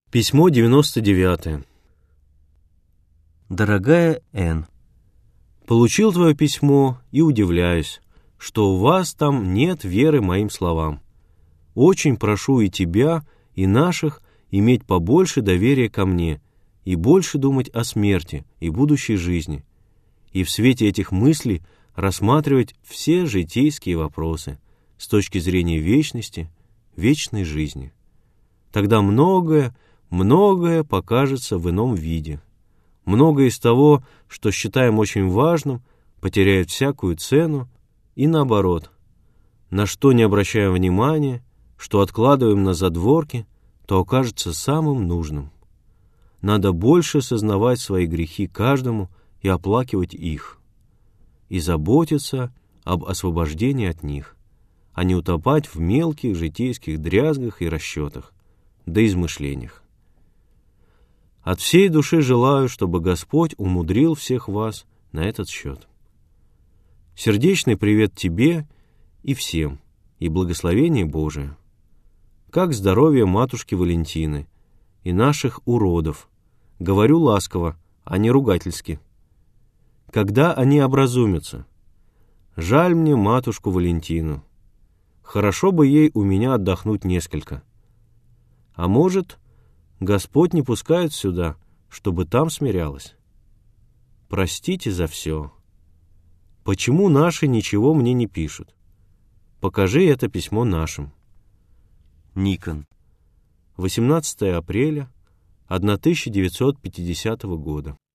Письмо 99. Дорогая Н., получил твое письмо и удивляюсь, что у вас там нет веры моим словам. Очень прошу и тебя, и наших иметь побольше доверия ко мне и больше думать о смерти и будущей жизни, и в свете этих мыслей рассматривать все житейские вопросы с точки зрения вечности, вечной жизни. Тогда многое покажется в ином виде. Многое из того, что считаем очень важным, потеряет всякую цену, и наоборот, на что не обращаем внимания, что откладываем на задворки, то окажется самым нужным. Надо больше сознавать свои грехи каждому и оплакивать их, и заботиться об освобождении от них, а не утопать в мелких житейских дрязгах и расчетах, да измышлениях. От всей души желаю, чтобы Господь умудрил всех вас на этот счет. Сердечный привет тебе и всем, и благословение Божие. Как здоровье матушки Валентины и наших уродов, говорю ласково, а не ругательски. Когда они образумятся? Жаль мне матушку Валентину. Хорошо бы ей у меня отдохнуть несколько. А может, Господь не пускает сюда, чтобы там смирялась. Простите за все. Почему наши ничего мне не пишут? Покажи это письмо нашим. Никон. 18 апреля 1950 года.